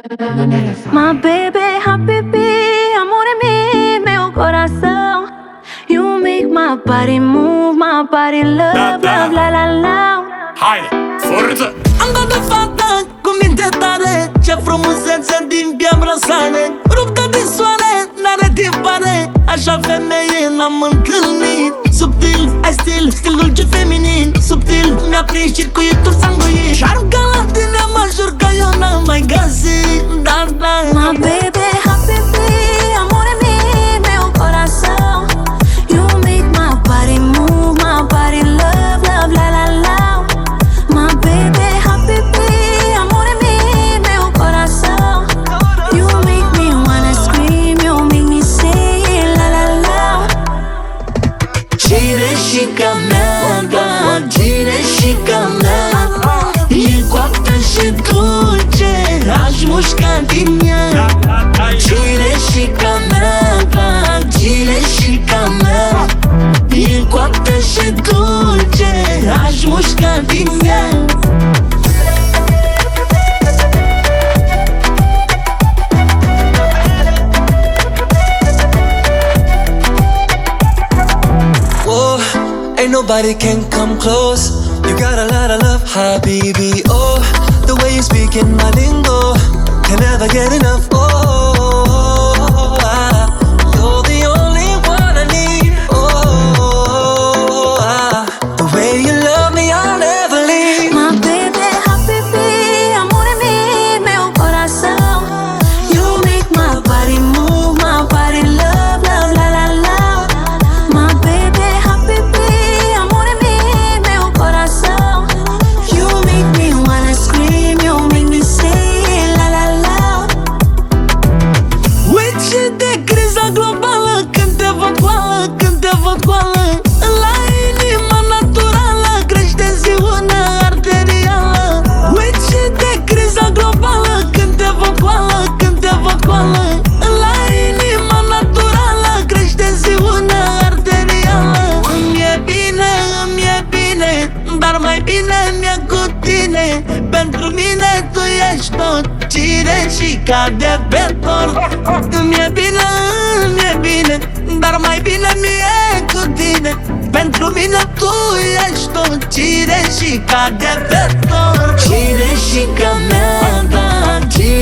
My baby, habibi, amore mio, meu coração. You make my body move, my body love, love, la la la. Haide, forță! Am dat de fată cu minte tare, ce frumusețe din pielea brăsare, ruptă din soare, n-are tipare, așa femeie n-am întâlnit. Subtil, ai stil, stilul ce feminin, subtil, mi-a prins circuitul sanguin. Și-ar ca la tine mă jur că eu n-am mai găsit, da, da. My baby, habibi, amore mio, meu coração. You make my body move, my body love, love, la la la. My baby, habibi, amore mio, meu coração. You make me wanna scream, you make me say la la la. Cireșica mea, da, cireșica mea, e coaptă și dulce, aș mușca din ea. Cireșica mea, da, cireșica mea, e coaptă și dulce, aș mușca din ea. Ain't nobody can come close. You got a lot of love, habibi. Oh, the way you speak in my lingo, can never get enough. Oh, you're the only one I need. Oh, the way you love me, I'll never leave. My baby, habibi, amore mio, meu coração. You make my body move, my body love, love, la la la. My baby, habibi, amore mio, meu coração. You make me wanna scream, you make me say la la la. Uite de criza globală, când te văd goală, când te văd goală. La inima naturală crește ziună arterială. Uite de criza globală, când te văd goală, când te văd goală. La inima naturală crește ziună arterială. Îmi e bine, dar mai bine mi-e cu tine. Pentru mine tu ești tot, cireșica de pe tort. Îmi e bine, dar mai bine mi-e cu tine. Pentru mine tu ești tot, cireșica de pe tort. Cireșica mea, da, cireșica